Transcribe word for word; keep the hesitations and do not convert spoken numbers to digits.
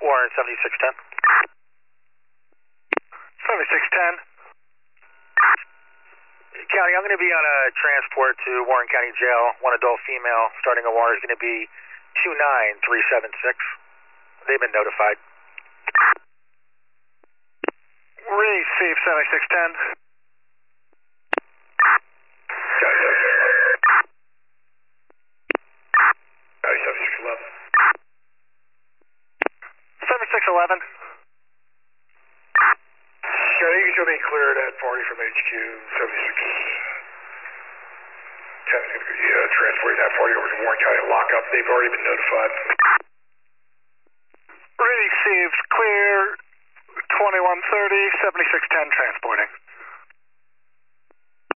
Warren seventy-six ten. seventy-six ten. County, I'm going to be on a transport to Warren County Jail. One adult female starting a war is going to be two nine three seven six. They've been notified. Receive seventy-six ten. seventy-six eleven. seventy-six eleven. Yeah, you can show me cleared at party from H Q seventy-six ten is going to be uh, transporting that party over to Warren County lockup. They've already been notified. Received clear twenty-one thirty, seventy-six ten transporting.